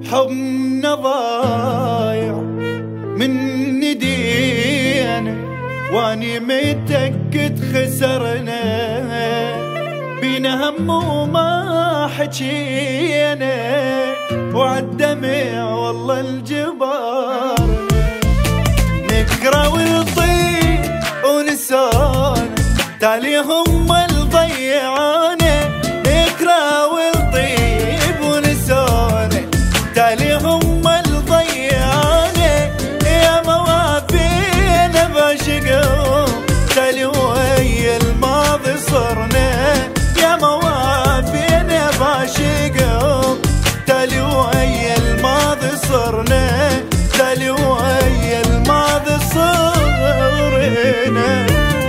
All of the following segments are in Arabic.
حبنا ضايع من ندينا، واني متأكد خسرنا بينا هم وما حكينا، وعالدمع والله الجبار نكره ونطير ونسانا، تالي هم الضيعانا. نكره ونطيب ونسانا، تالي هم الضيعانا. يا موافينا بعشقهم، تالي ويا الماضي صرنا. يا موافينا بعشقهم، تالي ويا الماضي صرنا. تالي ويا الماضي صرنا.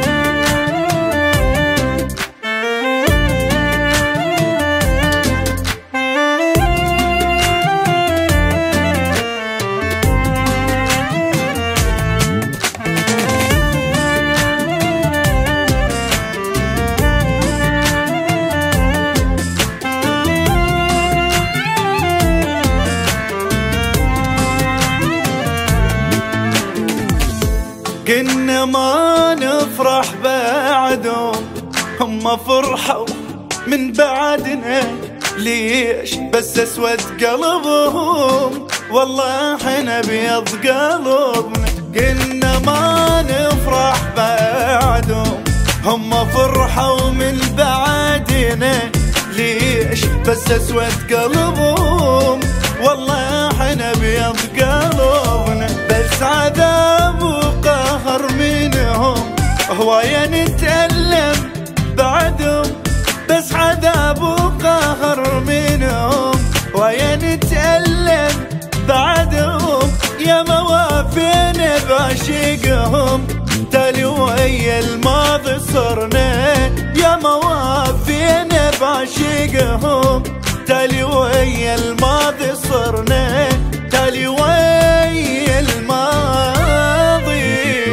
كنا ما نفرح بعدهم، هم فرحوا من بعدنا. ليش بس اسود قلبهم، والله احنا بيض قلبنا. كنا ما نفرح بعدهم، هم فرحوا من بعدنا. ليش بس اسود قلبهم، والله احنا بيض قلبنا. بس عذاب وقهر منهم، هواية نتألم بعدهم. بس عذاب وقهر منهم، هواية نتألم بعدهم. يا موافينا بعشقهم، تالي ويا الماضي صرنا. يا موافينا بعشقهم، تالي ويا الماضي صرنا. تالي ويا الماضي.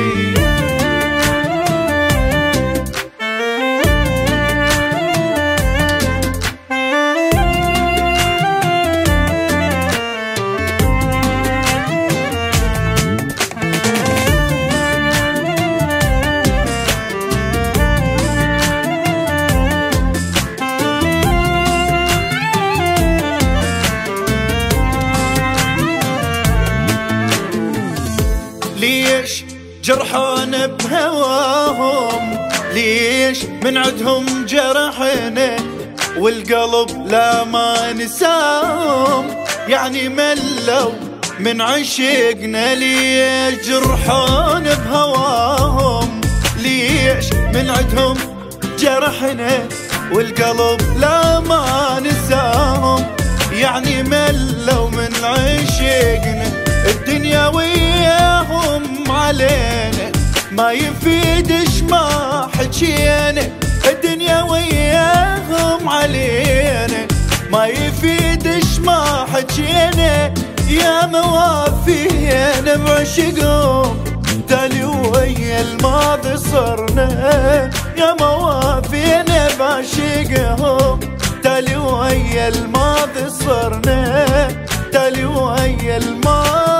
ليش جرحونا بهواهم، ليش من عدهم جرحنا، والقلب لا ما نساهم. يعني ملوا من عشقنا. ليش جرحونا بهواهم، ليش من عدهم جرحنا، والقلب لا ما نساهم. يعني ملوا من عشقنا. الدنيا وياهم علينا، ما يفيدش ما حكينا. الدنيا وياهم علينا، ما يفيدش ما حكينا. يا موافينا بعشقهم، تالي ويا الماضي صرنا. يا موافينا بعشقهم، تالي ويا الماضي صرنا. تالي ويا الماضي